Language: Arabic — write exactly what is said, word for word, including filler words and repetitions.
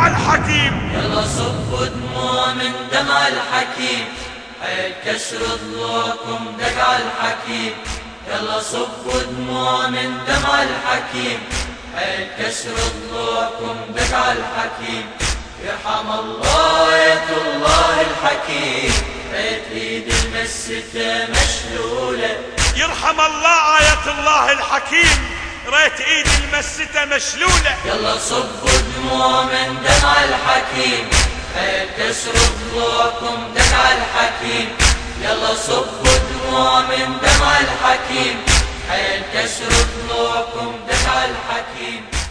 دمع الحكيم. يلا صبوا دموع من دمع الحكيم، حيل كسر ضلوعكم دمع الحكيم. يلا صبوا دموع من دمع الحكيم، حيل كسر ضلوعكم دمع الحكيم. يرحم الله آية الله الحكيم، ريت ايد المسته مشلوله. يرحم الله آية الله الحكيم، ريت ايد المسته مشلوله. يلا صبوا دموع من دمع الحكيم، حيل كسر ضلوعكم دمع الحكيم. يلا صبوا دموع من دمع الحكيم، حيل كسر ضلوعكم دمع الحكيم.